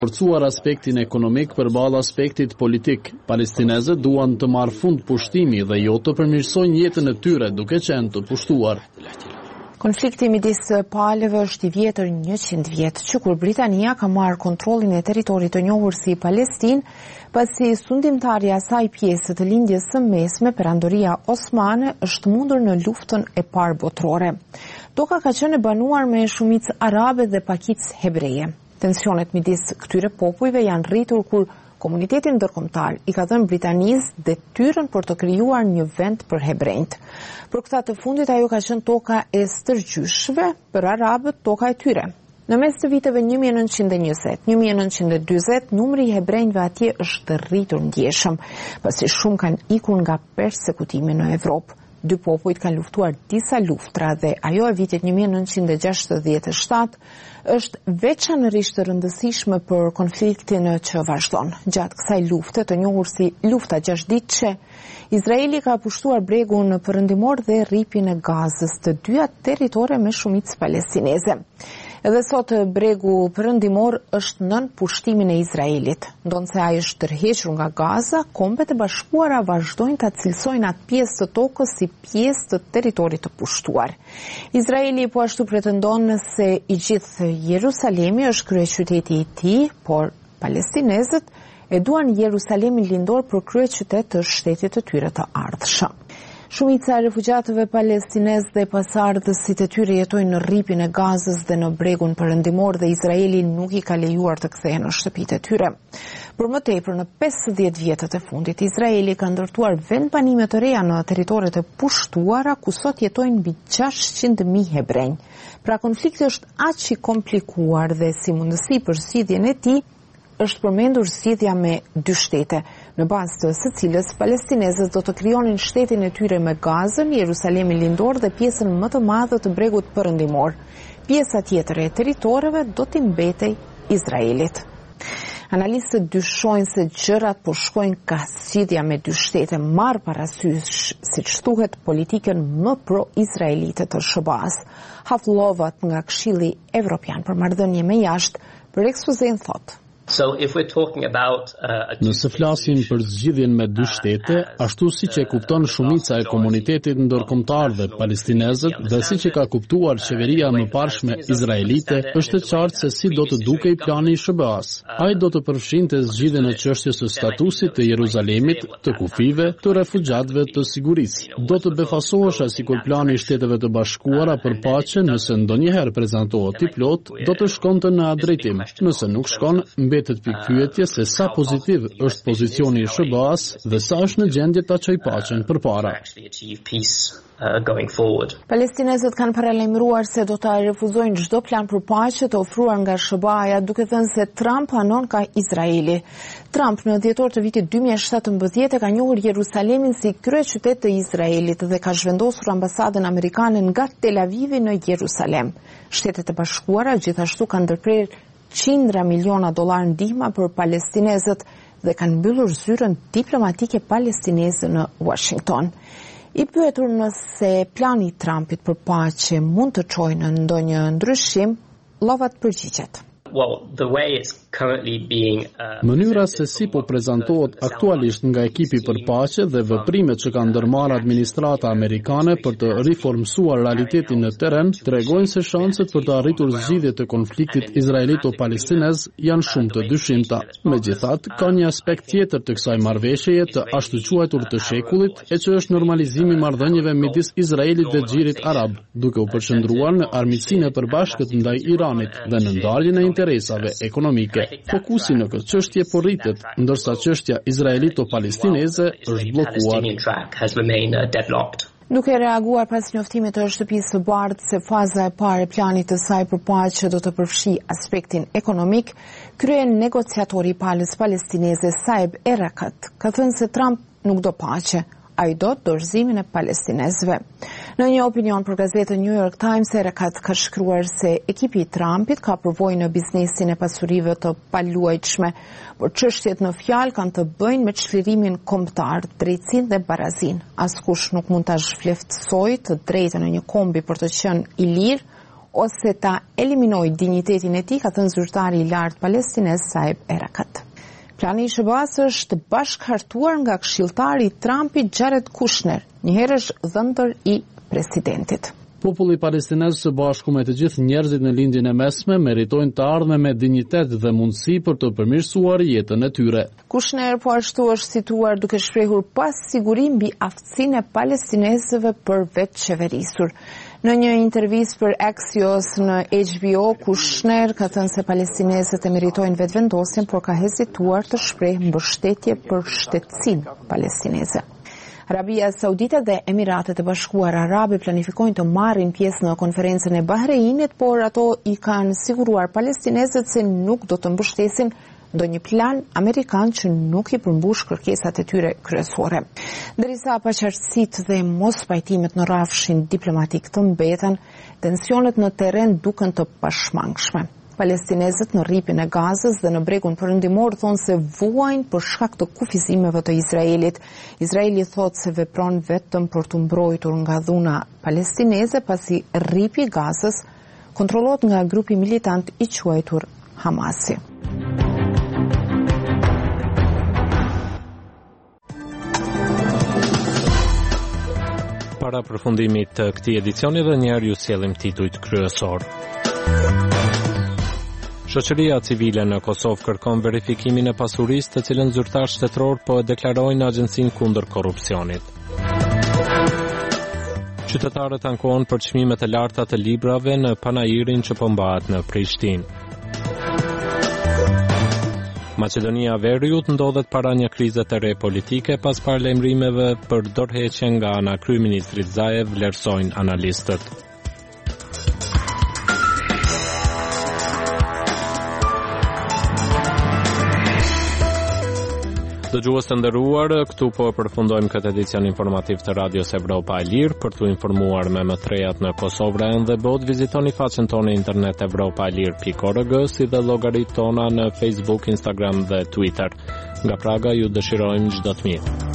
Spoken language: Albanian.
Forcuar aspektin ekonomik përballë aspektit politik. Palestinezët duan të marrë fund pushtimi dhe jo të përmirësojnë jetën e tyre duke qenë të pushtuar. Konflikti midis palëve është i vjetër 100 vjet, që kur Britania ka marrë kontrollin e territorit të njohur si Palestinë, pasi sundimtarja e saj pjesë të lindjes së mesme, perandoria osmane, është mundur në luftën e parë botërore. Toka ka qenë e banuar me shumicë arabe dhe pakicë hebreje. Tensionet midis këtyre popujve janë rritur kur komuniteti ndërkombëtar i ka dhënë Britanisë detyrën për të krijuar një vend për hebrejt. Për këtë të fundit ajo ka qenë toka e stërgjyshve, për arabët toka e tyre. Në mes të viteve 1920-1940, numri i hebrejve atje është rritur ndjeshëm, pasi shumë kanë ikur nga persekutimi në Evropë. Dy popujt kanë luftuar disa luftra dhe ajo e vitit 1967 është veçanërisht e rëndësishme për konfliktin që vazhdon. Gjatë kësaj lufte, të njohur si lufta 6 ditëshe, Izraeli ka pushtuar bregun perëndimor dhe rripin e Gazës, të dyja territore me shumicë palestineze. Edhe sot bregu perëndimor është nën pushtimin e Izraelit. Ndonse ai është tërhequr nga Gaza, Kombet e Bashkuara vazhdojnë ta cilësojnë atë pjesë të tokës si pjesë të territorit të pushtuar. Izraeli po ashtu pretendon se i gjithë Jerusalemi është kryeqyteti i tij, por palestinezët e duan Jerusalemin lindor për kryeqytet të shtetit të tyre të ardhshëm. Shumica e refugjatëve palestinezë dhe pasardhësit e tyre jetojnë në rripin e Gazës dhe në bregun perëndimor dhe Izraeli nuk i ka lejuar të kthehen në shtëpitë e tyre. Për më tepër, në 50 vjetët e fundit, Izraeli ka ndërtuar vendbanime të reja në territoret e pushtuara ku sot jetojnë mbi 600.000 hebrenj. Pra konflikti është aq i komplikuar dhe si mundësi për zgjidhjen e tij është përmendur zgjidhja me 2 shtete, në bazë të së cilës palestinezët do të krijonin shtetin e tyre me Gazën, Jerusalemin lindor dhe pjesën më të madhe të bregut perëndimor. Pjesa tjetër e territoreve do t'i mbetej Izraelit. Analistët dyshojnë se gjërat po shkojnë ka zgjidhja me 2 shtete, marr parasysh, siç thuhet, politikën më pro-izraelite të SBA-s. Hafllovat nga Këshilli Evropian për marrëdhënie me jashtë për ekspozen thotë. Nëse flasim për zgjidhjen me 2 shtete, ashtu siç e kupton shumica e komunitetit ndërkombëtar dhe palestinezët dhe siç e ka kuptuar qeveria e mëparshme izraelite, është e qartë se si do të dukej plani i SBA-s. Ai do të përfshinte zgjidhjen e çështjes së statusit të Jeruzalemit, të kufive, të refugjatëve, të sigurisë. Do të befasohesha sikur plani i Shteteve të Bashkuara për paqe, nëse ndonjëherë prezantohet i plot, do të shkonte në atë drejtim. Nëse nuk shkon, mbetet pikpyetje se sa pozitiv është pozicioni i SBA-s dhe sa është në gjendje ta çojë paqen përpara. Palestinezët kanë paralajmëruar se do ta refuzojnë çdo plan për paqe të ofruar nga SBA-ja, duke thënë se Trump hanon ka Izraeli. Trump në dhjetor të vitit 2017 ka njohur Jerusalemin si kryeqytet të Izraelit dhe ka zhvendosur ambasadën amerikane nga Tel Avivi në Jerusalem. Shtetet e Bashkuara gjithashtu kanë ndërprerë $100 miliona ndihma për palestinezët dhe kanë mbyllur zyrën diplomatike palestineze në Washington. I pyetur nëse plani i Trumpit për paqe mund të çojë në ndonjë ndryshim, Lovat përgjigjet. Mënyra se si po prezantohet aktualisht nga ekipi për paqe dhe veprimet që ka ndërmarrë administrata amerikane për të riformsuar realitetin në terren tregojnë se shanset për të arritur zgjidhje të konfliktit izraelito-palestinez janë shumë të dyshimta. Megjithatë, ka një aspekt tjetër të kësaj marrëveshjeje të ashtu quajtur të shekullit, e që është normalizimi i marrëdhënieve midis Izraelit dhe xhirit arab, duke u përqendruar në armiqsinë e përbashkët ndaj Iranit dhe në ndarjen e interesave ekonomike. Fokusi në këtë çështje po rritet, ndërsa çështja izraelito-palestineze është bllokuar. Duke reaguar pas njoftimit të Shtëpisë së Bardhë se faza e parë e planit të saj për paqe do të përfshijë aspektin ekonomik, krye negociatori i palës palestineze Saeb Erekat ka thënë se Trump nuk do paqe, ai do dorëzimin e palestinezëve. Në një opinion për gazetën New York Times, Erekat ka shkruar se ekipi i Trumpit ka përvojë në biznesin e pasurive të paluajtshme, por çështjet në fjalë kanë të bëjnë me çlirimin kombëtar, drejtësinë dhe barazinë. Askush nuk mund ta zhvlerësojë të drejtën në një kombi për të qenë i lirë ose ta eliminojë dinjitetin e tij, ka thënë zyrtari i lartë palestinez Saeb Erekat. Plani i SBA-s është bashkëhartuar nga këshilltari i Trumpit Jared Kushner, njëherësh dhëntër i presidentit. Populli palestinez së bashku me të gjithë njerëzit në lindjen e mesme meritojnë të ardhmen me dinjitet dhe mundësi për të përmirësuar jetën e tyre. Kushner po ashtu është situar duke shprehur pasiguri mbi aftësinë e palestinezëve për vetëqeverisur. Në një intervistë për Axios në HBO, Kushner ka thënë se palestinezët e meritojnë vetëvendosjen, por ka hezituar të shprehë mbështetje për shtetësinë palestineze. Arabia Saudite dhe Emiratet e Bashkuara Arabe planifikojnë të marrin pjesë në konferencën e Bahreinit, por ato i kanë siguruar palestinezët se nuk do të mbështesin ndonjë plan amerikan që nuk i përmbush kërkesat e tyre kryesore. Ndërsa paqartësitë dhe mospajtimet në rrafshin diplomatik të mbeten, tensionet në terren duken të pashmangshme. Palestinezët në rripin e Gazës dhe në bregun perëndimor thonë se vuajnë për shkak të kufizimeve të Izraelit. Izraeli thotë se vepron vetëm për të mbrojtur nga dhuna palestineze, pasi rripi i Gazës kontrollohet nga grupi militant i quajtur Hamasi. Para përfundimit të këtij edicioni dhe njëherë ju sjellim titujt kryesor. Shoqëria civile në Kosovë kërkon verifikimin e pasurisë të cilën zyrtar shtetëror po e deklarojnë Agjencinë kundër korrupsionit. Qytetarët ankohen për çmimet e larta të librave në panairin që po mbahet në Prishtinë. Maqedonia e Veriut ndodhet para një krize të re politike pas paralajmërimeve për dorëheqje nga ana kryeministrit Zaev, vlerësojnë analistët. Dëgjues të nderuar, këtu po përfundojmë këtë edicion informativ të Radios Evropa e Lirë. Për t'u informuar me më trejat në Kosovë dhe botë, vizitoni faqen tonë internet evropaelir.org, si dhe llogaritë tona në Facebook, Instagram dhe Twitter. Nga Praga ju dëshirojmë çdo të mirë.